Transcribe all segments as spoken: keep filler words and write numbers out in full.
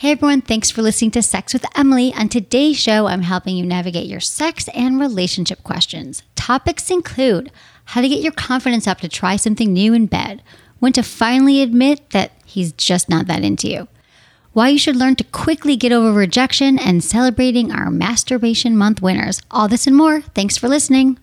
Hey everyone, thanks for listening to Sex with Emily. On today's show, I'm helping you navigate your sex and relationship questions. Topics include how to get your confidence up to try something new in bed, when to finally admit that he's just not that into you, why you should learn to quickly get over rejection, and celebrating our Masturbation Month winners. All this and more. Thanks for listening.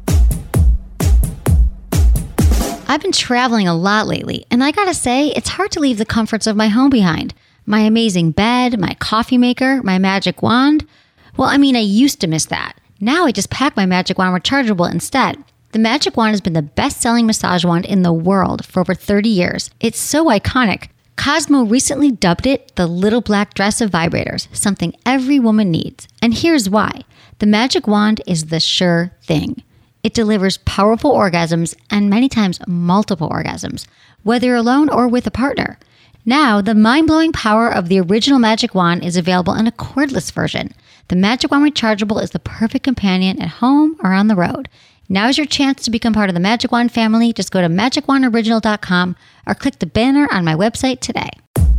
I've been traveling a lot lately, and I gotta say, it's hard to leave the comforts of my home behind. My amazing bed, my coffee maker, my magic wand. Well, I mean, I used to miss that. Now I just pack my magic wand rechargeable instead. The magic wand has been the best-selling massage wand in the world for over thirty years. It's so iconic. Cosmo recently dubbed it the little black dress of vibrators, something every woman needs. And here's why. The magic wand is the sure thing. It delivers powerful orgasms and many times multiple orgasms, whether you're alone or with a partner. Now, the mind-blowing power of the original Magic Wand is available in a cordless version. The Magic Wand Rechargeable is the perfect companion at home or on the road. Now is your chance to become part of the Magic Wand family. Just go to magic wand original dot com or click the banner on my website today.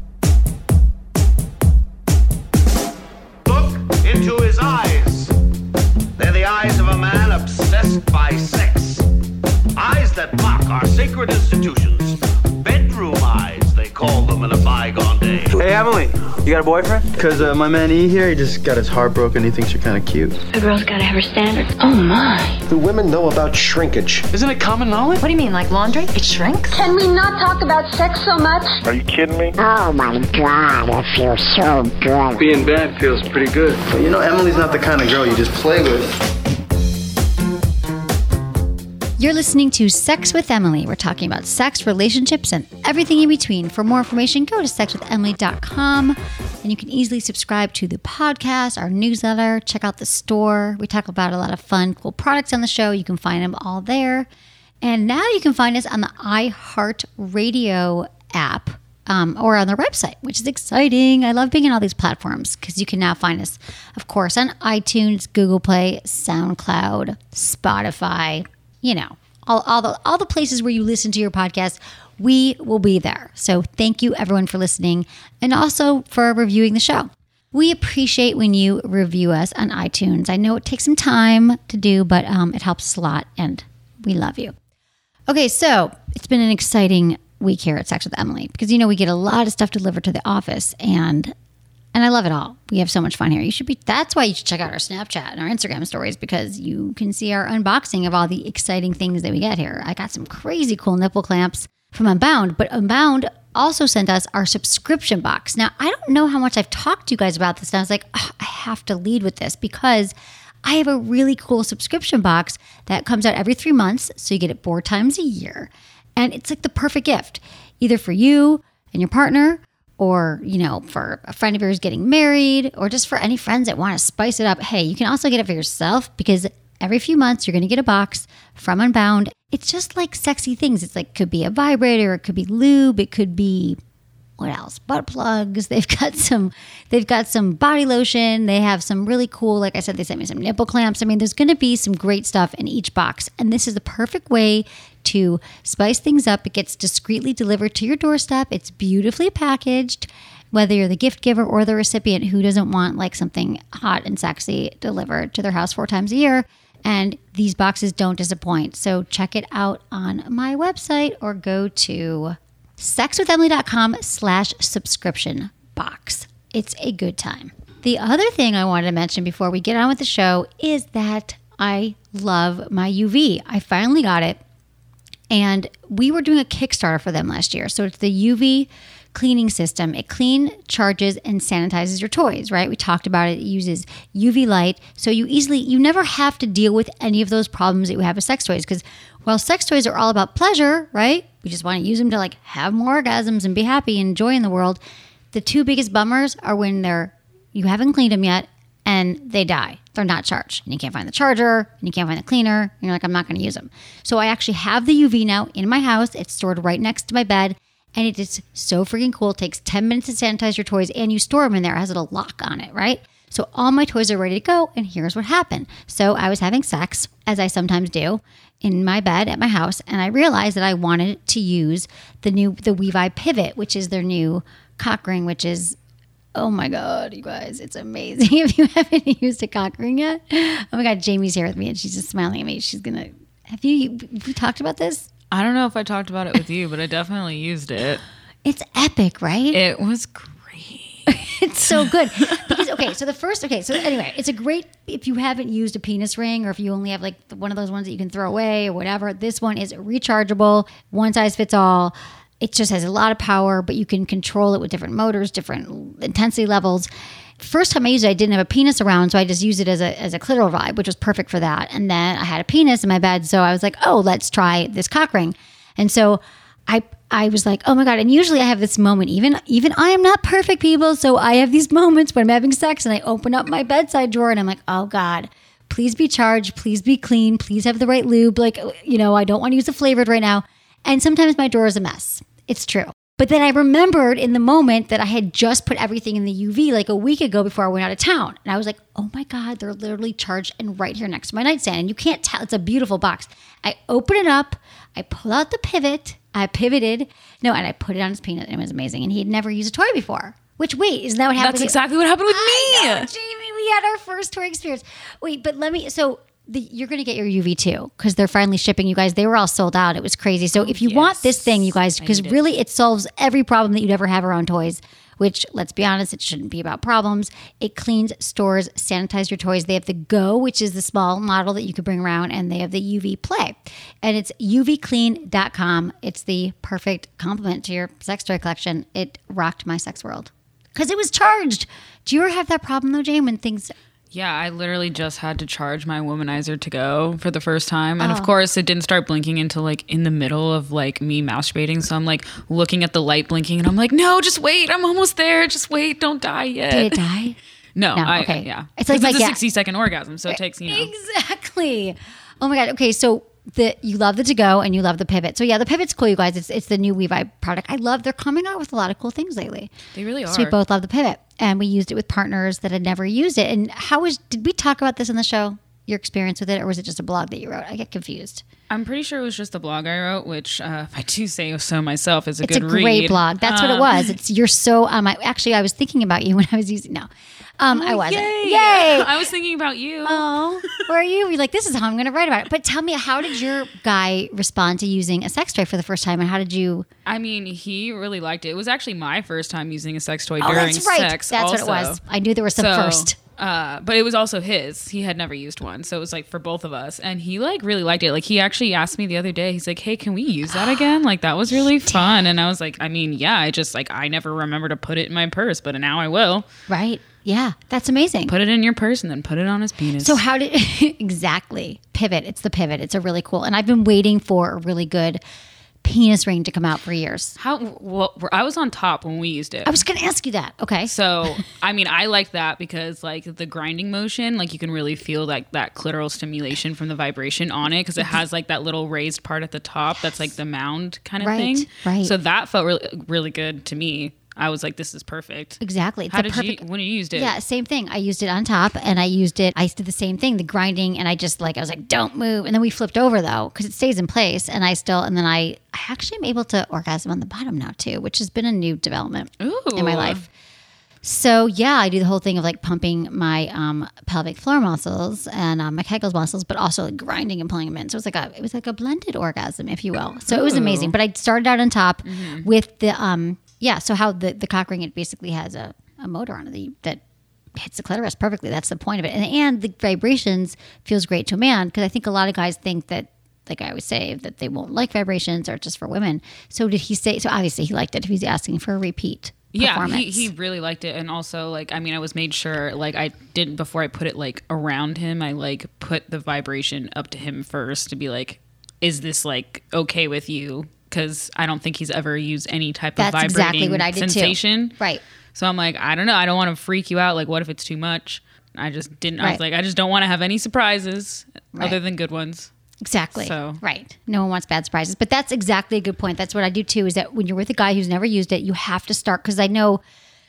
Look into his eyes. They're the eyes of a man obsessed by sex. Eyes that mock our sacred institutions. Bedroom eyes, they call them in a bygone day. Hey, Emily, you got a boyfriend? Because uh, my man E here, he just got his heart broken. He thinks you're kind of cute. A girl's got to have her standards. Oh, my. Do women know about shrinkage? Isn't it common knowledge? What do you mean, like laundry? It shrinks? Can we not talk about sex so much? Are you kidding me? Oh, my God, I feel so good. Being bad feels pretty good. But you know, Emily's not the kind of girl you just play with. You're listening to Sex with Emily. We're talking about sex, relationships, and everything in between. For more information, go to sex with emily dot com, and you can easily subscribe to the podcast, our newsletter, check out the store. We talk about a lot of fun, cool products on the show. You can find them all there. And now you can find us on the iHeartRadio app um, or on their website, which is exciting. I love being on all these platforms because you can now find us, of course, on iTunes, Google Play, SoundCloud, Spotify, you know, all, all the all the places where you listen to your podcast, we will be there. So thank you everyone for listening and also for reviewing the show. We appreciate when you review us on iTunes. I know it takes some time to do, but um, it helps us a lot and we love you. Okay, so it's been an exciting week here at Sex with Emily because, you know, we get a lot of stuff delivered to the office and And I love it all. We have so much fun here. You should be, that's why you should check out our Snapchat and our Instagram stories because you can see our unboxing of all the exciting things that we get here. I got some crazy cool nipple clamps from Unbound, but Unbound also sent us our subscription box. Now, I don't know how much I've talked to you guys about this. And I was like, oh, I have to lead with this because I have a really cool subscription box that comes out every three months. So you get it four times a year. And it's like the perfect gift, either for you and your partner, or, you know, for a friend of yours getting married, or just for any friends that want to spice it up. Hey, you can also get it for yourself because every few months you're going to get a box from Unbound. It's just like sexy things. It's like, could be a vibrator, it could be lube, it could be, what else? Butt plugs. They've got some, they've got some body lotion. They have some really cool, like I said, they sent me some nipple clamps. I mean, there's going to be some great stuff in each box. And this is the perfect way to spice things up. It gets discreetly delivered to your doorstep. It's beautifully packaged. Whether you're the gift giver or the recipient who doesn't want like something hot and sexy delivered to their house four times a year. And these boxes don't disappoint. So check it out on my website or go to sex with emily dot com slash subscription box. It's a good time. The other thing I wanted to mention before we get on with the show is that I love my U V. I finally got it. And we were doing a Kickstarter for them last year. So it's the U V cleaning system. It clean, charges, and sanitizes your toys, right? We talked about it. It uses U V light. So you easily, you never have to deal with any of those problems that you have with sex toys. Because while sex toys are all about pleasure, right? We just want to use them to like have more orgasms and be happy and enjoy in the world. The two biggest bummers are when they're, you haven't cleaned them yet and they die. They're not charged. And you can't find the charger and you can't find the cleaner. And you're like, I'm not going to use them. So I actually have the U V now in my house. It's stored right next to my bed. And it is so freaking cool. It takes ten minutes to sanitize your toys and you store them in there. It has a little lock on it, right? So all my toys are ready to go. And here's what happened. So I was having sex, as I sometimes do, in my bed at my house. And I realized that I wanted to use the new, the WeVibe Pivot, which is their new cock ring, which is Oh my God, you guys, it's amazing. If you haven't used a cock ring yet. Oh my God, Jamie's here with me and she's just smiling at me. She's going to, have you, have you talked about this? I don't know if I talked about it with you, but I definitely used it. It's epic, right? It was great. It's so good. Because, okay, so the first, okay, so anyway, it's a great, if you haven't used a penis ring or if you only have like one of those ones that you can throw away or whatever, this one is rechargeable, one size fits all. It just has a lot of power, but you can control it with different motors, different intensity levels. First time I used it, I didn't have a penis around, so I just used it as a as a clitoral vibe, which was perfect for that. And then I had a penis in my bed, so I was like, oh, let's try this cock ring. And so I I was like, oh my God. And usually I have this moment, even even I am not perfect, people. So I have these moments when I'm having sex and I open up my bedside drawer and I'm like, oh God, please be charged. Please be clean. Please have the right lube. Like, you know, I don't want to use a flavored right now. And sometimes my drawer is a mess. It's true. But then I remembered in the moment that I had just put everything in the U V like a week ago before I went out of town. And I was like, oh my God, they're literally charged and right here next to my nightstand. And you can't tell. It's a beautiful box. I open it up. I pull out the pivot. I pivoted. No, and I put it on his penis. And it was amazing. And he had never used a toy before. Which, wait, isn't that what happened? That's exactly what happened with me. I know, Jamie, we had our first toy experience. Wait, but let me, so the, you're going to get your U V too, because they're finally shipping, you guys. They were all sold out. It was crazy. So if you yes. want this thing, you guys, because it. really it solves every problem that you'd ever have around toys, which, let's be honest, it shouldn't be about problems. It cleans, stores, sanitizes your toys. They have the Go, which is the small model that you could bring around, and they have the U V Play. And it's U V clean dot com. It's the perfect complement to your sex toy collection. It rocked my sex world because it was charged. Do you ever have that problem, though, Jane, when things... Yeah, I literally just had to charge my womanizer to go for the first time. And Oh. of course, it didn't start blinking until like in the middle of like me masturbating. So I'm like looking at the light blinking and I'm like, no, just wait. I'm almost there. Just wait. Don't die yet. Did it die? No, No, I, okay. yeah. It's like It's my a ga- sixty second orgasm. So it takes, you know. Exactly. Oh my God. Okay, so the you love the to-go and you love the pivot. So yeah, the pivot's cool, you guys. It's it's the new WeVibe product. I love, they're coming out with a lot of cool things lately. They really are. So we both love the pivot. And we used it with partners that had never used it. And how was, did we talk about this in the show? Your experience with it, or was it just a blog that you wrote? I get confused. I'm pretty sure it was just the blog I wrote, which uh, if I do say so myself, is a It's good a read. great blog. That's what it Um, was. It's you're so um. I, actually, I was thinking about you when I was using. No, um, I wasn't. Yay! Yay! I was thinking about you. Oh, where are you? You're like, this is how I'm going to write about it. But tell me, how did your guy respond to using a sex toy for the first time, and how did you? I mean, he really liked it. It was actually my first time using a sex toy Oh, during that's right. sex. That's also. what it was. I knew there was some So, first. Uh, but it was also his. He had never used one, so it was like for both of us, and he like really liked it. Like he actually asked me the other day. He's like, "Hey, can we use that again? Like that was really fun." And I was like, "I mean, yeah. I just like I never remember to put it in my purse, but now I will. Right? Yeah, that's amazing. Put it in your purse and then put it on his penis." So how did exactly pivot? It's the pivot. It's a really cool, and I've been waiting for a really good penis ring to come out for years. how? Well, I was on top when we used it. I was going to ask you that. Okay. So, I mean, I like that because like the grinding motion, like you can really feel like that clitoral stimulation from the vibration on it because it has like that little raised part at the top that's like the mound kind of Right, thing. right. So that felt really, really good to me. I was like, this is perfect. Exactly. It's How a did perfect, you, when you used it? Yeah, same thing. I used it on top and I used it, I did the same thing, the grinding, and I just like, I was like, don't move. And then we flipped over though, because it stays in place. And I still, and then I, I actually am able to orgasm on the bottom now too, which has been a new development Ooh. in my life. So yeah, I do the whole thing of like pumping my um, pelvic floor muscles and um, my Kegels muscles, but also like grinding and pulling them in. So it was like a, it was like a blended orgasm, if you will. So it was Ooh. amazing. But I started out on top with the, um, yeah. So how the, the cock ring, it basically has a, a motor on it that, that hits the clitoris perfectly. That's the point of it. And, and the vibrations feels great to a man, because I think a lot of guys think that, like I always say, that they won't like vibrations or just for women. So did he say, so obviously he liked it if he's asking for a repeat. Yeah, he, he really liked it. And also, like, I mean, I was made sure, like, I didn't, before I put it, like, around him, I, like, put the vibration up to him first to be like, is this, like, okay with you? Because I don't think he's ever used any type That's of vibrating exactly what I did sensation. too. Right. So I'm like, I don't know. I don't want to freak you out. Like, what if it's too much? I just didn't. I Right. was like, I just don't want to have any surprises Right. other than good ones. Exactly. So- Right. No one wants bad surprises. But that's exactly a good point. That's what I do too, is that when you're with a guy who's never used it, you have to start, because I know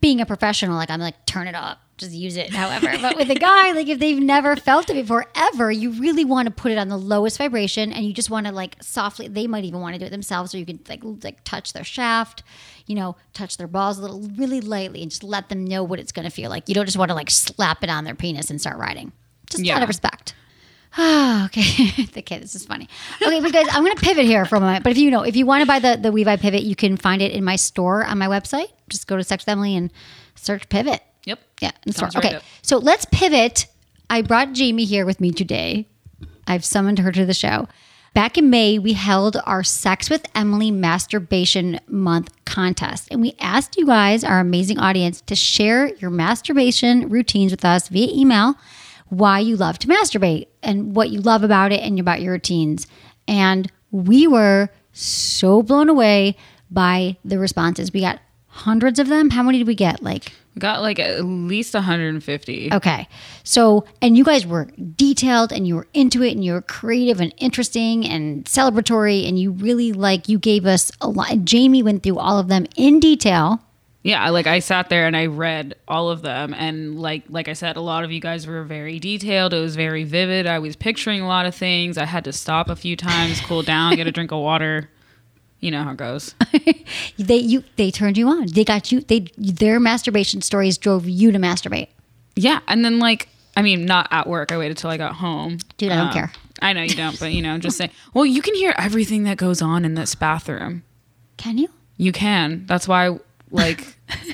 being a professional, like I'm like, turn it up, just use it, however. But with a guy, like if they've never felt it before ever, you really want to put it on the lowest vibration, and you just want to like softly. They might even want to do it themselves, or you can like like touch their shaft, you know, touch their balls a little, really lightly, and just let them know what it's going to feel like. You don't just want to like slap it on their penis and start riding. Just Yeah. out of respect. Oh, okay. Okay, this is funny. Okay, but guys, I'm going to pivot here for a moment. But if you know, if you want to buy the, the WeVibe Pivot, you can find it in my store on my website. Just go to Sex with Emily and search Pivot. Yep. Yeah. And store. Sounds right Okay, up. so let's pivot. I brought Jamie here with me today. I've summoned her to the show. Back in May, we held our Sex with Emily Masturbation Month contest. And we asked you guys, our amazing audience, to share your masturbation routines with us via email, why you love to masturbate and what you love about it and about your routines. And we were so blown away by the responses. We got hundreds of them. How many did we get? Like, We got like at least one hundred fifty. okay. So, and you guys were detailed and you were into it and you were creative and interesting and celebratory, and you really like, you gave us a lot. Jamie went through all of them in detail. Yeah, like I sat there and I read all of them, and like like I said, a lot of you guys were very detailed. It was very vivid. I was picturing a lot of things. I had to stop a few times, cool down, get a drink of water. You know how it goes. They you they turned you on. They got you. They their masturbation stories drove you to masturbate. Yeah, and then like I mean, not at work. I waited till I got home. Dude, I don't Um, care. I know you don't, but you know, just saying. Well, you can hear everything that goes on in this bathroom. Can you? You can. That's why, like,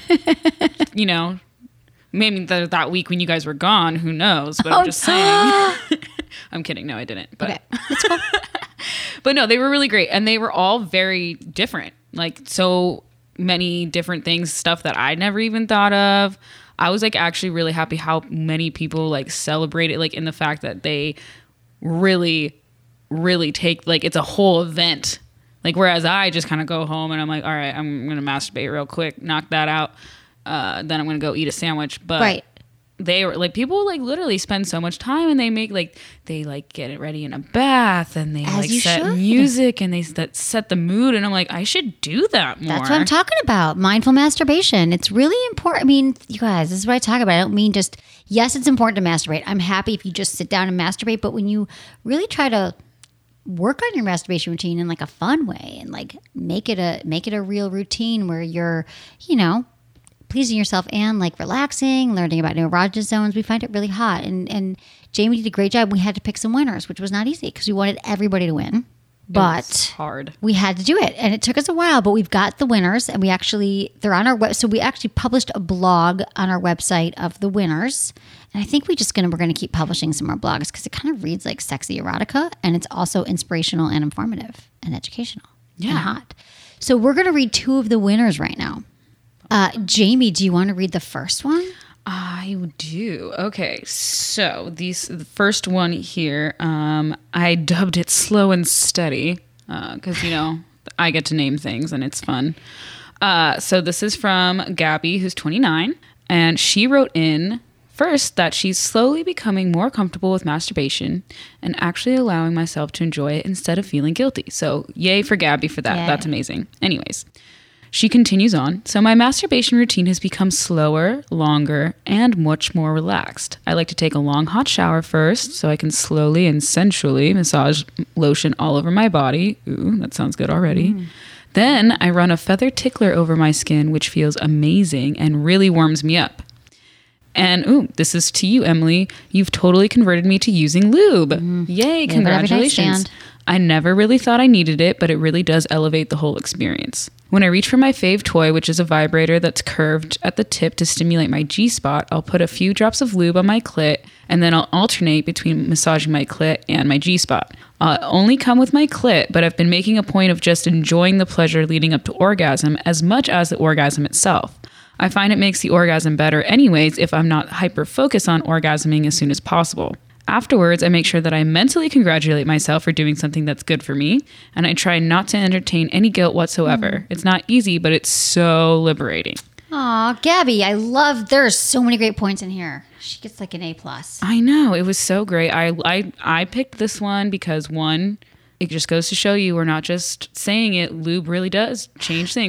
you know, maybe th- that week when you guys were gone, who knows? But I'm just saying. I'm kidding. No, I didn't. But, Okay, that's cool. but no, they were really great. And they were all very different. Like, so many different things, stuff that I never even thought of. I was like actually really happy how many people like celebrated, like in the fact that they really, really take, like, it's a whole event. Like, whereas I just kind of go home and I'm like, all right, I'm going to masturbate real quick, knock that out. Uh, then I'm going to go eat a sandwich. But Right. they were like, people like literally spend so much time, and they make like, they like get it ready in a bath, and they As like you set should. music, and they set, set the mood. And I'm like, I should do that more. That's what I'm talking about. Mindful masturbation. It's really important. I mean, you guys, this is what I talk about. I don't mean just, yes, it's important to masturbate. I'm happy if you just sit down and masturbate. But when you really try to work on your masturbation routine in like a fun way, and like make it a make it a real routine where you're, you know, pleasing yourself and like relaxing, learning about new erogenous zones, we find it really hot. And and Jamie did a great job. We had to pick some winners, which was not easy because we wanted everybody to win. But It's hard. we had to do it, and it took us a while, but we've got the winners, and we actually, they're on our web. So we actually published a blog on our website of the winners. And I think we just gonna, we're going to keep publishing some more blogs because it kind of reads like sexy erotica, and it's also inspirational and informative and educational Yeah. and hot. So we're going to read two of the winners right now. Uh, Jamie, do you want to read the first one? I do. Okay, so these the first one here, um, I dubbed it "Slow and Steady" because you know I get to name things and it's fun. Uh, so this is from Gabby, who's twenty-nine, and she wrote in first that she's slowly becoming more comfortable with masturbation and actually allowing myself to enjoy it instead of feeling guilty. So yay for Gabby for that. Yay. That's amazing. Anyways. She continues on. So my masturbation routine has become slower, longer, and much more relaxed. I like to take a long hot shower first so I can slowly and sensually massage lotion all over my body. Ooh, that sounds good already. Mm. Then I run a feather tickler over my skin, which feels amazing and really warms me up. And ooh, this is to you, Emily. You've totally converted me to using lube. Mm. Yay, Yeah, congratulations. nightstand. I never really thought I needed it, but it really does elevate the whole experience. When I reach for my fave toy, which is a vibrator that's curved at the tip to stimulate my G-spot, I'll put a few drops of lube on my clit, and then I'll alternate between massaging my clit and my G-spot. I'll only come with my clit, but I've been making a point of just enjoying the pleasure leading up to orgasm as much as the orgasm itself. I find it makes the orgasm better anyways if I'm not hyper-focused on orgasming as soon as possible. Afterwards, I make sure that I mentally congratulate myself for doing something that's good for me, and I try not to entertain any guilt whatsoever. Mm. It's not easy, but it's so liberating. Aw, Gabby, I love, there's so many great points in here. She gets like an A plus. I know, it was so great. I, I, I picked this one because, one, it just goes to show you we're not just saying it. Lube really does change things.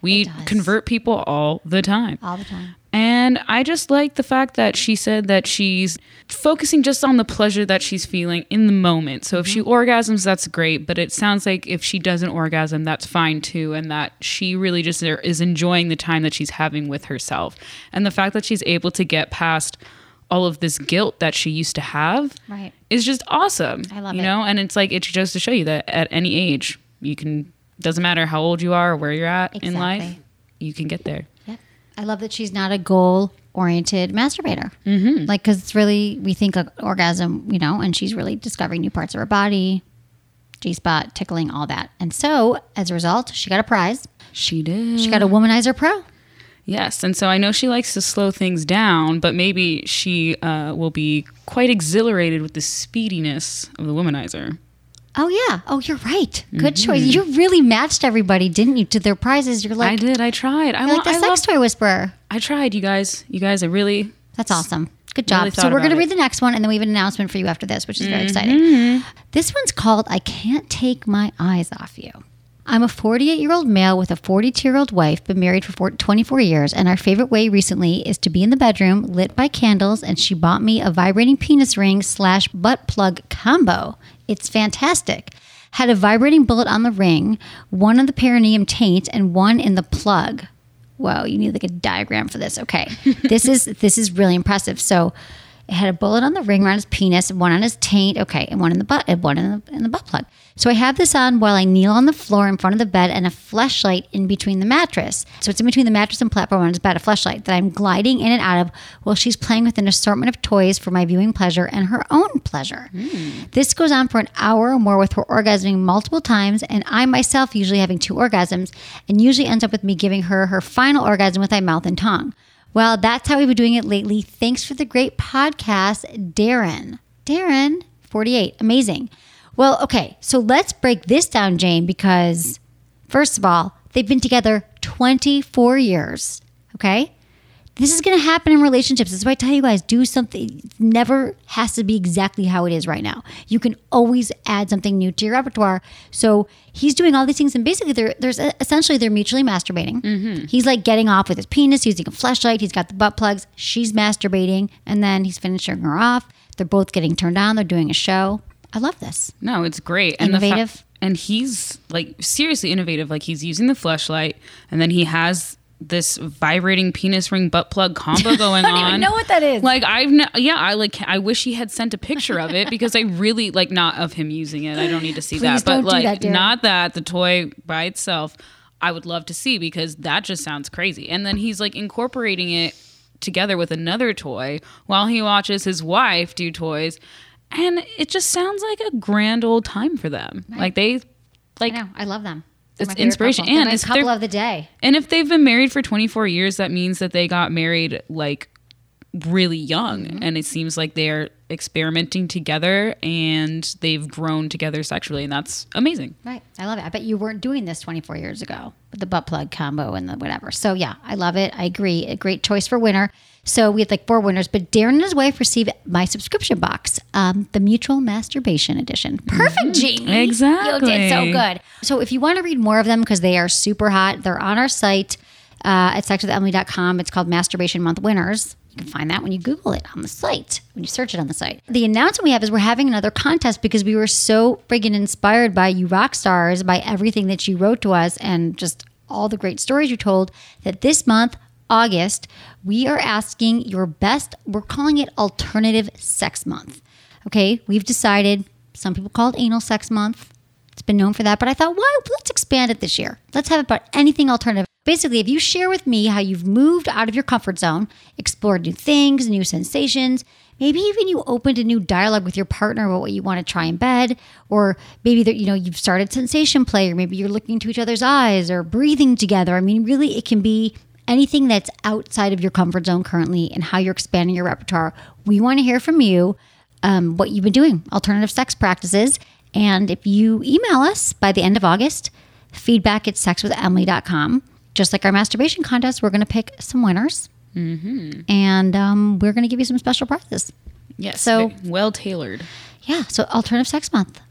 We does. convert people all the time. All the time. And I just like the fact that she said that she's focusing just on the pleasure that she's feeling in the moment. So if she orgasms, that's great. But it sounds like if she doesn't orgasm, that's fine too. And that she really just is enjoying the time that she's having with herself. And the fact that she's able to get past all of this guilt that she used to have Right. is just awesome. I love you it. know, and it's like, it's just to show you that at any age, you can, doesn't matter how old you are or where you're at in life, Exactly. you can get there. Yep. I love that she's not a goal-oriented masturbator. Mm-hmm. Like, because it's really, we think of orgasm, you know, and she's really discovering new parts of her body, G-spot, tickling, all that. And so, as a result, she got a prize. She did. She got a Womanizer Pro. Yes, and so I know she likes to slow things down, but maybe she uh, will be quite exhilarated with the speediness of the Womanizer. Oh, yeah. Oh, you're right. Good choice. You really matched everybody, didn't you, to their prizes? You're like, I did. I tried. I you're like want. the I sex love, toy whisperer. I tried. You guys. You guys. I really. That's awesome. Good job. Really So thought we're going to about read it. the next one, and then we have an announcement for you after this, which is very exciting. This one's called I Can't Take My Eyes Off You. I'm a forty-eight-year-old male with a forty-two-year-old wife, been married for four, twenty-four years, and our favorite way recently is to be in the bedroom, lit by candles, and she bought me a vibrating penis ring slash butt plug combo. It's fantastic. Had a vibrating bullet on the ring, one on the perineum taint, and one in the plug. Whoa, you need like a diagram for this. Okay. This is this is really impressive. So it had a bullet on the ring around his penis, one on his taint, okay, and one in the butt, and one in the, in the butt plug. So I have this on while I kneel on the floor in front of the bed and a fleshlight in between the mattress. So it's in between the mattress and platform on his bed, a fleshlight that I'm gliding in and out of while she's playing with an assortment of toys for my viewing pleasure and her own pleasure. Mm. This goes on for an hour or more with her orgasming multiple times, and I myself usually having two orgasms, and usually ends up with me giving her her final orgasm with my mouth and tongue. Well, that's how we've been doing it lately. Thanks for the great podcast, Darren. Darren, forty-eight. Amazing. Well, okay, so let's break this down, Jane, because first of all, they've been together twenty-four years, okay? This is going to happen in relationships. This is why I tell you guys, do something. It never has to be exactly how it is right now. You can always add something new to your repertoire. So he's doing all these things, and basically, they're, there's essentially they're mutually masturbating. Mm-hmm. He's like getting off with his penis, using a fleshlight. He's got the butt plugs. She's masturbating, and then he's finishing her off. They're both getting turned on. They're doing a show. I love this. No, it's great. And the Innovative. fa- and he's like seriously innovative. Like he's using the fleshlight, and then he has this vibrating penis ring butt plug combo going on. I don't even know what that is. Like I've ne- yeah, I like I wish he had sent a picture of it because I really like not of him using it. I don't need to see Please that. But don't do like that, Darren. not that the toy by itself, I would love to see because that just sounds crazy. And then he's like incorporating it together with another toy while he watches his wife do toys. And it just sounds like a grand old time for them. Right. Like they like I know. I love them. They're it's my favorite inspiration. couple. They're And my it's couple their- of the day. And if they've been married for twenty-four years, that means that they got married like really young. Mm-hmm. And it seems like they're experimenting together and they've grown together sexually. And that's amazing. Right. I love it. I bet you weren't doing this twenty-four years ago with the butt plug combo and the whatever. So yeah, I love it. I agree. A great choice for winner. So we had like four winners, but Darren and his wife received my subscription box, um, the Mutual Masturbation Edition. Perfect, Jamie. Exactly. You did so good. So if you want to read more of them, because they are super hot, they're on our site uh, at sex with emily dot com. It's called Masturbation Month Winners. You can find that when you Google it on the site, when you search it on the site. The announcement we have is we're having another contest because we were so friggin' inspired by you rock stars, by everything that you wrote to us and just all the great stories you told, that this month, August, we are asking your best, we're calling it Alternative Sex Month. Okay, we've decided, some people call it Anal Sex Month. It's been known for that, but I thought, why? Let's expand it this year. Let's have it about anything alternative. Basically, if you share with me how you've moved out of your comfort zone, explored new things, new sensations, maybe even you opened a new dialogue with your partner about what you want to try in bed, or maybe that you know you've started sensation play, or maybe you're looking into each other's eyes or breathing together. I mean, really, it can be anything that's outside of your comfort zone currently and how you're expanding your repertoire. We want to hear from you um, what you've been doing, alternative sex practices. And if you email us by the end of August, feedback at sex with emily dot com. Just like our masturbation contest, we're going to pick some winners. Mm-hmm. And um, we're going to give you some special prizes. Yes. So- So well tailored. Yeah, so Alternative Sex Month.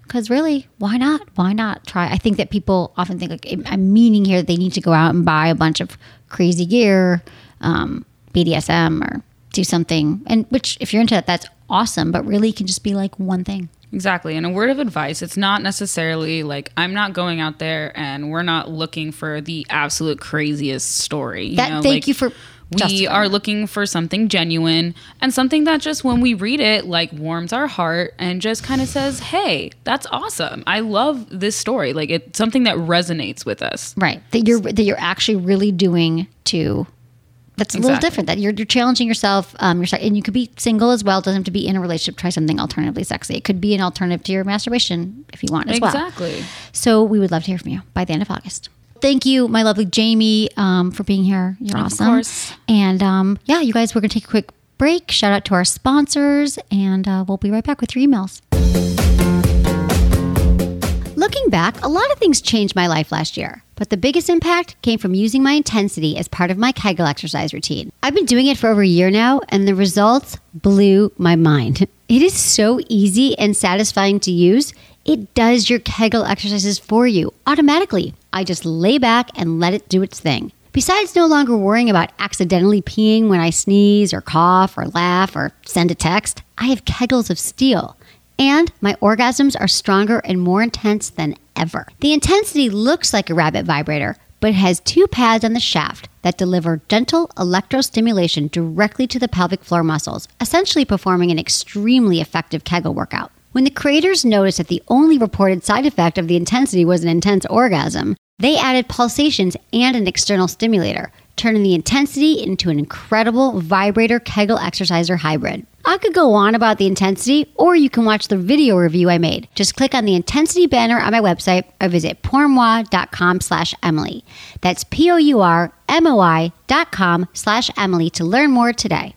Because really, why not? Why not try? I think that people often think like I'm meaning here that they need to go out and buy a bunch of crazy gear, um, B D S M, or do something. And which, if you're into that, that's awesome. But really, it can just be like one thing. Exactly. And a word of advice, it's not necessarily like I'm not going out there and we're not looking for the absolute craziest story. You that know, thank like, you for. We are looking for something genuine and something that just when we read it, like warms our heart and just kind of says, hey, that's awesome. I love this story. Like it's something that resonates with us. Right. That you're, that you're actually really doing to, that's a Exactly. little different. That you're, you're challenging yourself. Um, you're, and you could be single as well. It doesn't have to be in a relationship. Try something alternatively sexy. It could be an alternative to your masturbation if you want as well. Exactly. So we would love to hear from you by the end of August. Thank you, my lovely Jamie, um, for being here. You're Of awesome. course. And um, yeah, you guys, we're going to take a quick break. Shout out to our sponsors, and uh, we'll be right back with your emails. Looking back, a lot of things changed my life last year, but the biggest impact came from using my intensity as part of my Kegel exercise routine. I've been doing it for over a year now, and the results blew my mind. It is so easy and satisfying to use. It does your Kegel exercises for you automatically. I just lay back and let it do its thing. Besides no longer worrying about accidentally peeing when I sneeze or cough or laugh or send a text, I have Kegels of steel. And my orgasms are stronger and more intense than ever. The intensity looks like a rabbit vibrator, but it has two pads on the shaft that deliver gentle electrostimulation directly to the pelvic floor muscles, essentially performing an extremely effective Kegel workout. When the creators noticed that the only reported side effect of the intensity was an intense orgasm, they added pulsations and an external stimulator, turning the intensity into an incredible vibrator Kegel exerciser hybrid. I could go on about the intensity, or you can watch the video review I made. Just click on the intensity banner on my website or visit pourmoi.com slash Emily. That's P-O-U-R-M-O-I dot com slash Emily to learn more today.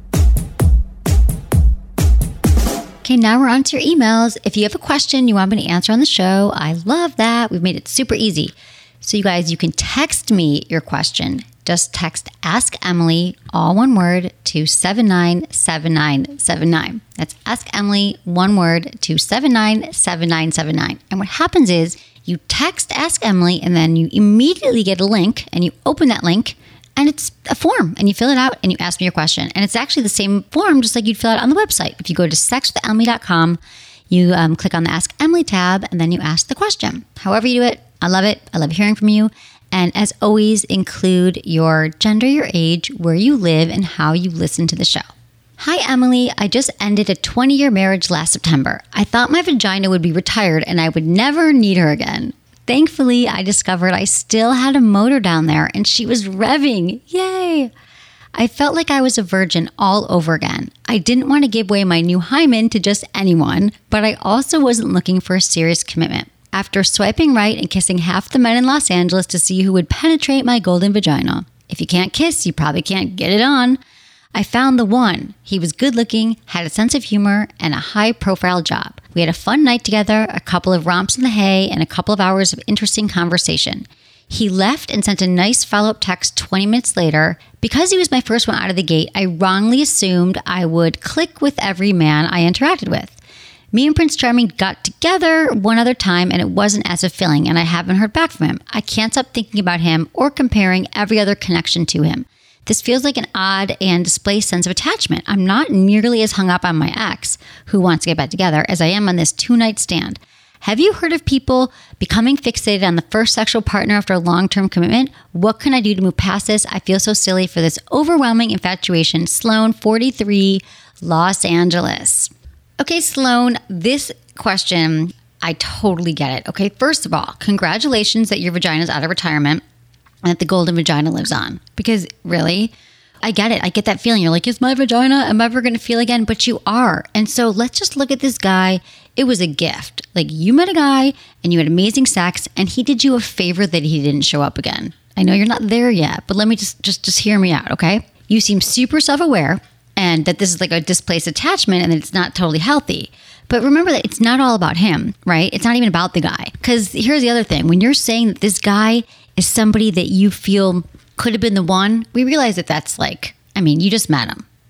Okay, now we're on to your emails. If you have a question you want me to answer on the show, I love that. We've made it super easy. So you guys, you can text me your question. Just text Ask Emily, all one word, to seven nine seven nine seven nine. That's Ask Emily, one word, to seven nine seven nine seven nine. And what happens is you text Ask Emily and then you immediately get a link and you open that link and it's a form and you fill it out and you ask me your question. And it's actually the same form just like you'd fill out on the website. If you go to sex with emily dot com, you um, click on the Ask Emily tab and then you ask the question. However you do it, I love it. I love hearing from you. And as always, include your gender, your age, where you live, and how you listen to the show. Hi, Emily. I just ended a twenty-year marriage last September. I thought my vagina would be retired and I would never need her again. Thankfully, I discovered I still had a motor down there and she was revving. Yay! I felt like I was a virgin all over again. I didn't want to give away my new hymen to just anyone, but I also wasn't looking for a serious commitment. After swiping right and kissing half the men in Los Angeles to see who would penetrate my golden vagina. If you can't kiss, you probably can't get it on. I found the one. He was good looking, had a sense of humor, and a high profile job. We had a fun night together, a couple of romps in the hay, and a couple of hours of interesting conversation. He left and sent a nice follow-up text twenty minutes later. Because he was my first one out of the gate, I wrongly assumed I would click with every man I interacted with. Me and Prince Charming got together one other time and it wasn't as fulfilling and I haven't heard back from him. I can't stop thinking about him or comparing every other connection to him. This feels like an odd and displaced sense of attachment. I'm not nearly as hung up on my ex, who wants to get back together, as I am on this two-night stand. Have you heard of people becoming fixated on the first sexual partner after a long-term commitment? What can I do to move past this? I feel so silly for this overwhelming infatuation. Sloan, forty-three, Los Angeles. Okay, Sloan, this question, I totally get it. Okay, first of all, congratulations that your vagina is out of retirement and that the golden vagina lives on. Because really, I get it. I get that feeling. You're like, is my vagina, am I ever going to feel again? But you are. And so let's just look at this guy. It was a gift. Like you met a guy and you had amazing sex and he did you a favor that he didn't show up again. I know you're not there yet, but let me just, just, just hear me out, okay? You seem super self-aware. And that this is like a displaced attachment and that it's not totally healthy. But remember that it's not all about him, right? It's not even about the guy. Because here's the other thing. When you're saying that this guy is somebody that you feel could have been the one, we realize that that's like, I mean, you just met him.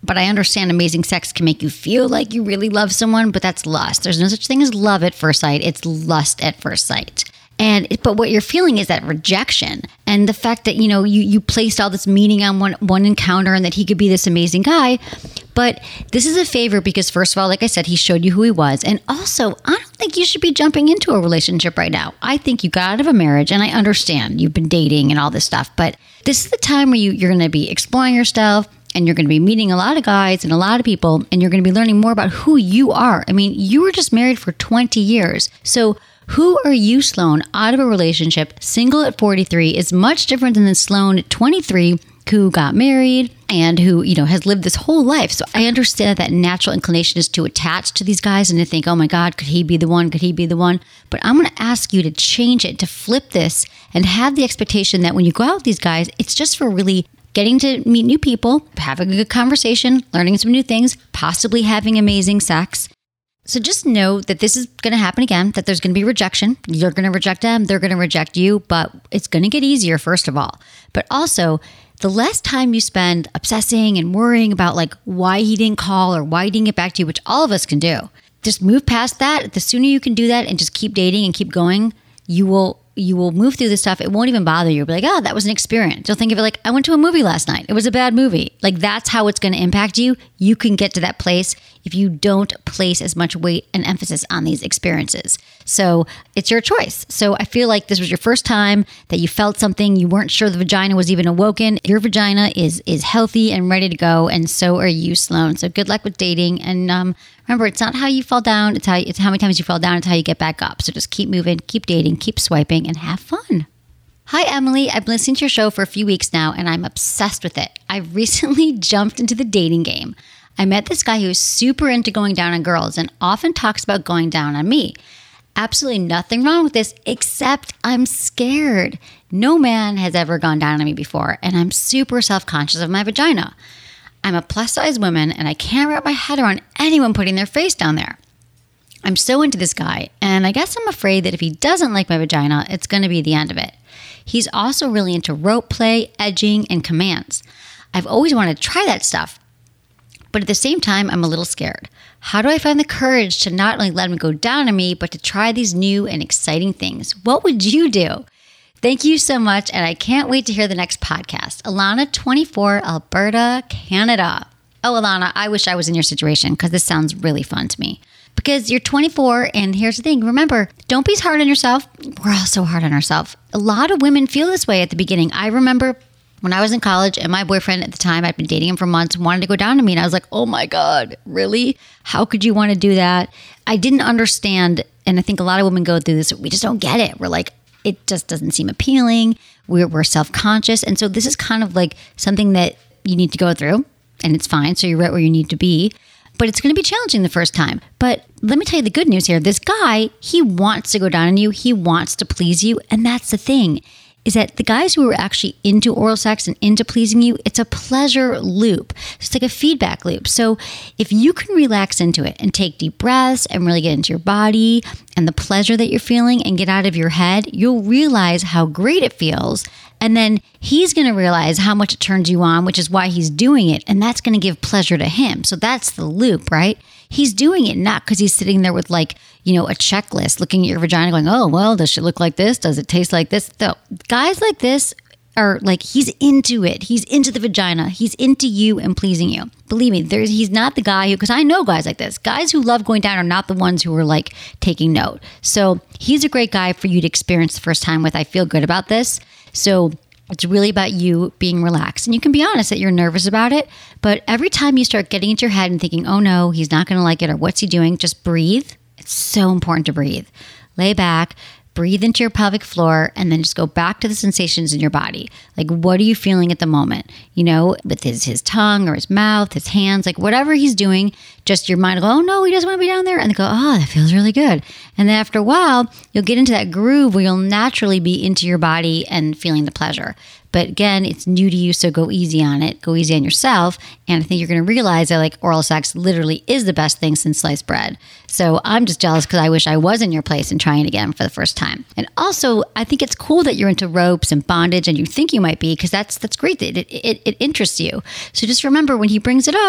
But I understand amazing sex can make you feel like you really love someone, but that's lust. There's no such thing as love at first sight. It's lust at first sight. And but what you're feeling is that rejection and the fact that, you know, you, you placed all this meaning on one, one encounter and that he could be this amazing guy. But this is a favor because, first of all, like I said, he showed you who he was. And also, I don't think you should be jumping into a relationship right now. I think you got out of a marriage, and I understand you've been dating and all this stuff. But this is the time where you, you're going to be exploring yourself, and you're going to be meeting a lot of guys and a lot of people, and you're going to be learning more about who you are. I mean, you were just married for twenty years. So who are you, Sloan, out of a relationship, single at forty-three, is much different than Sloan at twenty-three, who got married and who, you know, has lived this whole life. So I understand that natural inclination is to attach to these guys and to think, oh my God, could he be the one? Could he be the one? But I'm going to ask you to change it, to flip this and have the expectation that when you go out with these guys, it's just for really getting to meet new people, having a good conversation, learning some new things, possibly having amazing sex. So just know that this is going to happen again, that there's going to be rejection. You're going to reject them. They're going to reject you, but it's going to get easier, first of all. But also, the less time you spend obsessing and worrying about like why he didn't call or why he didn't get back to you, which all of us can do, just move past that. The sooner you can do that and just keep dating and keep going, you will you will move through this stuff. It won't even bother you. You'll be like, oh, that was an experience. You'll think of it like, I went to a movie last night. It was a bad movie. Like, that's how it's going to impact you. You can get to that place if you don't place as much weight and emphasis on these experiences. So it's your choice. So I feel like this was your first time that you felt something. You weren't sure the vagina was even awoken. Your vagina is is healthy and ready to go. And so are you, Sloan. So good luck with dating. And um, remember, it's not how you fall down. It's how, it's how many times you fall down. It's how you get back up. So just keep moving, keep dating, keep swiping, and have fun. Hi, Emily. I've been listening to your show for a few weeks now, and I'm obsessed with it. I recently jumped into the dating game. I met this guy who's super into going down on girls and often talks about going down on me. Absolutely nothing wrong with this, except I'm scared. No man has ever gone down on me before, and I'm super self-conscious of my vagina. I'm a plus-size woman, and I can't wrap my head around anyone putting their face down there. I'm so into this guy, and I guess I'm afraid that if he doesn't like my vagina, it's going to be the end of it. He's also really into rope play, edging, and commands. I've always wanted to try that stuff, but at the same time, I'm a little scared. How do I find the courage to not only let him go down on me, but to try these new and exciting things? What would you do? Thank you so much, and I can't wait to hear the next podcast. Alana, twenty-four, Alberta, Canada. Oh, Alana, I wish I was in your situation because this sounds really fun to me. Because you're twenty-four, and here's the thing. Remember, don't be hard on yourself. We're all so hard on ourselves. A lot of women feel this way at the beginning. I remember when I was in college, and my boyfriend at the time, I'd been dating him for months, wanted to go down to me. And I was like, oh my God, really? How could you want to do that? I didn't understand. And I think a lot of women go through this. We just don't get it. We're like, it just doesn't seem appealing. We're, we're self-conscious. And so this is kind of like something that you need to go through, and it's fine. So you're right where you need to be. But it's going to be challenging the first time. But let me tell you the good news here. This guy, he wants to go down on you. He wants to please you. And that's the thing, is that the guys who are actually into oral sex and into pleasing you, it's a pleasure loop. It's like a feedback loop. So if you can relax into it and take deep breaths and really get into your body and the pleasure that you're feeling and get out of your head, you'll realize how great it feels. And then he's going to realize how much it turns you on, which is why he's doing it. And that's going to give pleasure to him. So that's the loop, right? He's doing it not because he's sitting there with like, you know, a checklist looking at your vagina going, oh, well, does it look like this? Does it taste like this? So guys like this are like, he's into it. He's into the vagina. He's into you and pleasing you. Believe me, there's, he's not the guy who, because I know guys like this. Guys who love going down are not the ones who are like taking note. So he's a great guy for you to experience the first time with. I feel good about this. So it's really about you being relaxed. And you can be honest that you're nervous about it. But every time you start getting into your head and thinking, oh no, he's not going to like it, or what's he doing? Just breathe. It's so important to breathe. Lay back, breathe into your pelvic floor, and then just go back to the sensations in your body. Like, what are you feeling at the moment? You know, with his, his tongue or his mouth, his hands, like whatever he's doing, just your mind will go, oh no, he doesn't want to be down there. And they go, oh, that feels really good. And then after a while, you'll get into that groove where you'll naturally be into your body and feeling the pleasure. But again, it's new to you, so go easy on it. Go easy on yourself. And I think you're going to realize that like oral sex literally is the best thing since sliced bread. So I'm just jealous because I wish I was in your place and trying it again for the first time. And also, I think it's cool that you're into ropes and bondage, and you think you might be, because that's that's great. That it, it, it interests you. So just remember, when he brings it up,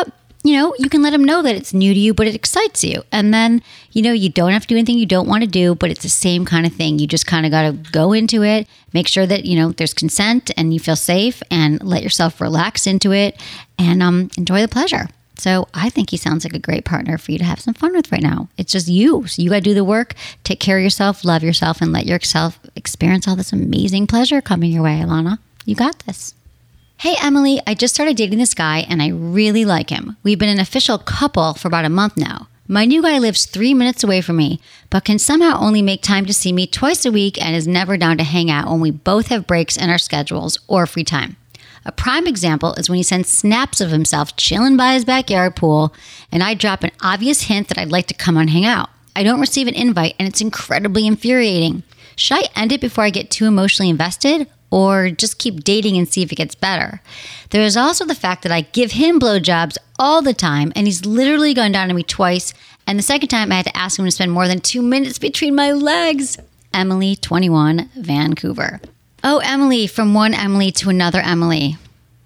you know, you can let him know that it's new to you, but it excites you. And then, you know, you don't have to do anything you don't want to do, but it's the same kind of thing. You just kind of got to go into it, make sure that, you know, there's consent and you feel safe, and let yourself relax into it and um, enjoy the pleasure. So I think he sounds like a great partner for you to have some fun with right now. It's just you. So you got to do the work, take care of yourself, love yourself, and let yourself experience all this amazing pleasure coming your way, Alana. You got this. Hey, Emily, I just started dating this guy and I really like him. We've been an official couple for about a month now. My new guy lives three minutes away from me, but can somehow only make time to see me twice a week and is never down to hang out when we both have breaks in our schedules or free time. A prime example is when he sends snaps of himself chilling by his backyard pool, and I drop an obvious hint that I'd like to come and hang out. I don't receive an invite, and it's incredibly infuriating. Should I end it before I get too emotionally invested, or just keep dating and see if it gets better? There is also the fact that I give him blowjobs all the time, and he's literally gone down to me twice, and the second time I had to ask him to spend more than two minutes between my legs. Emily, twenty-one, Vancouver. Oh, Emily, from one Emily to another Emily.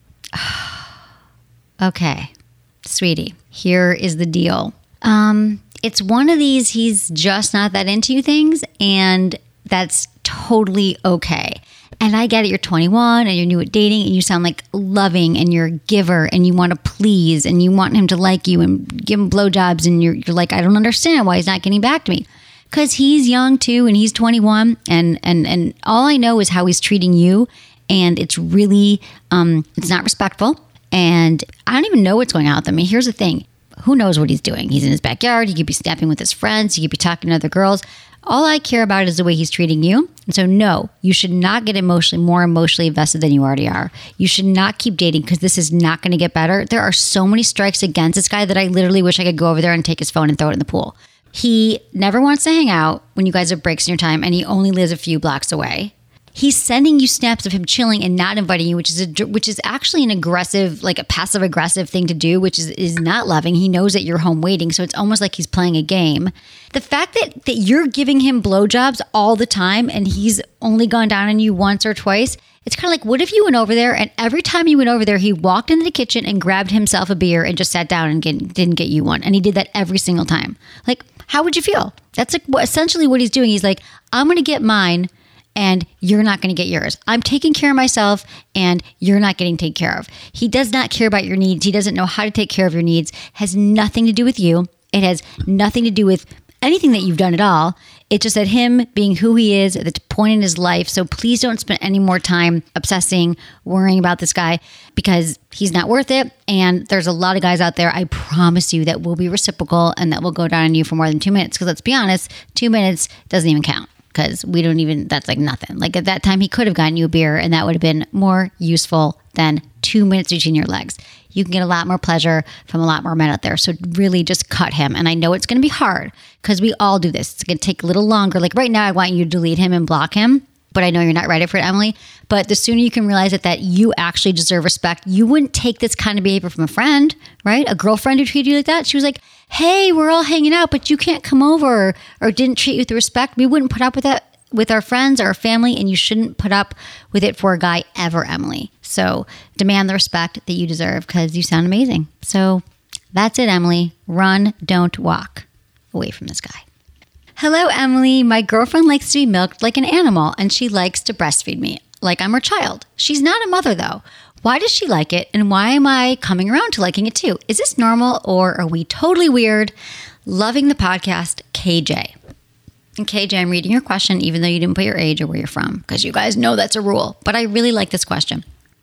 Okay, sweetie, here is the deal. Um, it's one of these he's just not that into you things, and that's totally okay. And I get it, you're twenty-one and you're new at dating and you sound like loving and you're a giver and you want to please and you want him to like you and give him blowjobs, and you're, you're like, I don't understand why he's not getting back to me. Because he's young too, and he's twenty-one, and, and, and all I know is how he's treating you, and it's really, um, it's not respectful, and I don't even know what's going on with him. I mean, here's the thing. Who knows what he's doing? He's in his backyard, he could be snapping with his friends, he could be talking to other girls. All I care about is the way he's treating you. And so no, you should not get emotionally more emotionally invested than you already are. You should not keep dating, because this is not going to get better. There are so many strikes against this guy that I literally wish I could go over there and take his phone and throw it in the pool. He never wants to hang out when you guys have breaks in your time, and he only lives a few blocks away. He's sending you snaps of him chilling and not inviting you, which is a, which is actually an aggressive, like a passive aggressive thing to do, which is, is not loving. He knows that you're home waiting, so it's almost like he's playing a game. The fact that, that you're giving him blowjobs all the time and he's only gone down on you once or twice, it's kind of like, what if you went over there and every time you went over there, he walked into the kitchen and grabbed himself a beer and just sat down and get, didn't get you one. And he did that every single time. Like, how would you feel? That's like essentially what he's doing. He's like, I'm going to get mine and you're not going to get yours. I'm taking care of myself and you're not getting taken care of. He does not care about your needs. He doesn't know how to take care of your needs. Has nothing to do with you. It has nothing to do with anything that you've done at all. It's just that him being who he is at the point in his life. So please don't spend any more time obsessing, worrying about this guy, because he's not worth it. And there's a lot of guys out there, I promise you, that will be reciprocal and that will go down on you for more than two minutes. Because let's be honest, two minutes doesn't even count, because we don't even, that's like nothing. Like at that time, he could have gotten you a beer and that would have been more useful than two minutes between your legs. You can get a lot more pleasure from a lot more men out there. So really just cut him. And I know it's going to be hard, because we all do this. It's going to take a little longer. Like right now, I want you to delete him and block him, but I know you're not ready for it, Emily. But the sooner you can realize that, that you actually deserve respect, you wouldn't take this kind of behavior from a friend, right? A girlfriend who treated you like that. She was like, hey, we're all hanging out, but you can't come over, or, or didn't treat you with respect. We wouldn't put up with that with our friends or our family, and you shouldn't put up with it for a guy ever, Emily. So demand the respect that you deserve, because you sound amazing. So that's it, Emily. Run, don't walk away from this guy. Hello, Emily. My girlfriend likes to be milked like an animal, and she likes to breastfeed me like I'm her child. She's not a mother, though. Why does she like it, and why am I coming around to liking it too? Is this normal, or are we totally weird? Loving the podcast, K J. And K J, I'm reading your question, even though you didn't put your age or where you're from, because you guys know that's a rule. But I really like this question.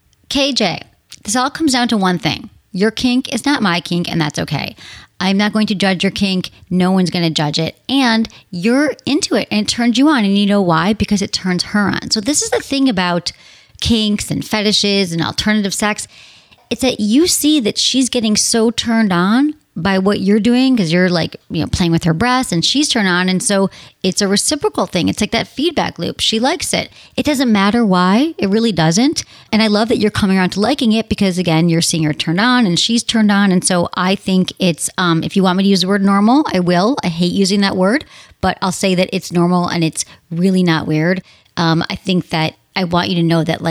K J, this all comes down to one thing. Your kink is not my kink, and that's okay. I'm not going to judge your kink. No one's going to judge it. And you're into it, and it turns you on. And you know why? Because it turns her on. So this is the thing about kinks and fetishes and alternative sex. It's that you see that she's getting so turned on by what you're doing, because you're like, you know, playing with her breasts, and she's turned on. And so it's a reciprocal thing. It's like that feedback loop. She likes it. It doesn't matter why. It really doesn't. And I love that you're coming around to liking it, because again, you're seeing her turned on and she's turned on. And so I think it's, um, if you want me to use the word normal, I will. I hate using that word, but I'll say that it's normal and it's really not weird. Um, I think that I want you to know that, like,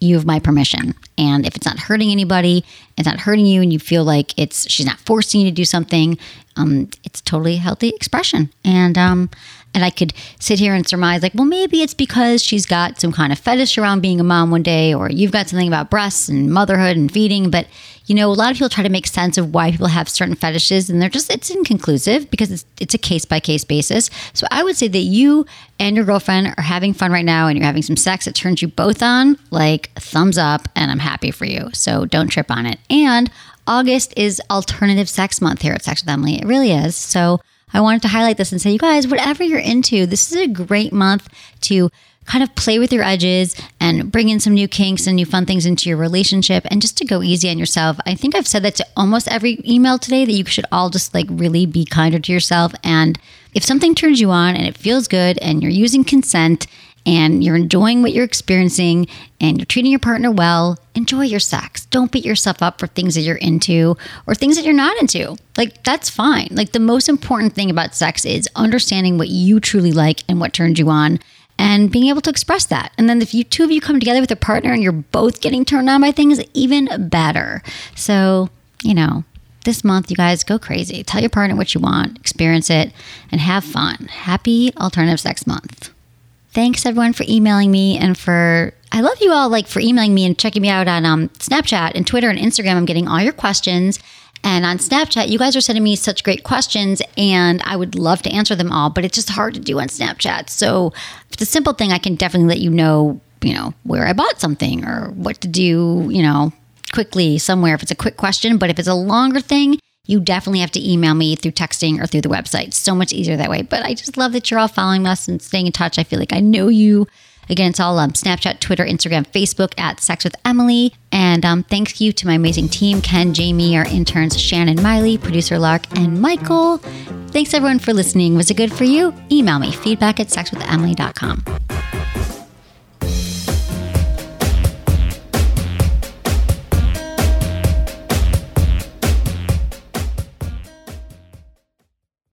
you have my permission. And if it's not hurting anybody, it's not hurting you, and you feel like it's she's not forcing you to do something, um, it's totally healthy expression. And um, and I could sit here and surmise like, well, maybe it's because she's got some kind of fetish around being a mom one day, or you've got something about breasts and motherhood and feeding. But, you know, a lot of people try to make sense of why people have certain fetishes, and they're just, it's inconclusive because it's, it's a case-by-case basis. So I would say that you and your girlfriend are having fun right now, and you're having some sex that turns you both on, like thumbs up, and I'm happy for you. So don't trip on it. And August is Alternative Sex Month here at Sex with Emily. It really is. So I wanted to highlight this and say, you guys, whatever you're into, this is a great month to kind of play with your edges and bring in some new kinks and new fun things into your relationship, and just to go easy on yourself. I think I've said that to almost every email today, that you should all just like really be kinder to yourself. And if something turns you on and it feels good and you're using consent and you're enjoying what you're experiencing and you're treating your partner well, enjoy your sex. Don't beat yourself up for things that you're into or things that you're not into. Like, that's fine. Like, the most important thing about sex is understanding what you truly like and what turns you on, and being able to express that. And then if you two of you come together with a partner and you're both getting turned on by things, even better. So, you know, this month, you guys, go crazy. Tell your partner what you want, experience it, and have fun. Happy Alternative Sex Month. Thanks everyone for emailing me, and for, I love you all like for emailing me and checking me out on um, Snapchat and Twitter and Instagram. I'm getting all your questions. And on Snapchat, you guys are sending me such great questions, and I would love to answer them all, but it's just hard to do on Snapchat. So if it's a simple thing, I can definitely let you know, you know, where I bought something or what to do, you know, quickly somewhere if it's a quick question. But if it's a longer thing, you definitely have to email me through texting or through the website. So much easier that way. But I just love that you're all following us and staying in touch. I feel like I know you. Again, it's all um, Snapchat, Twitter, Instagram, Facebook at Sex with Emily. And um, thank you to my amazing team, Ken, Jamie, our interns, Shannon, Miley, producer Lark, and Michael. Thanks everyone for listening. Was it good for you? Email me, feedback at sex with emily dot com.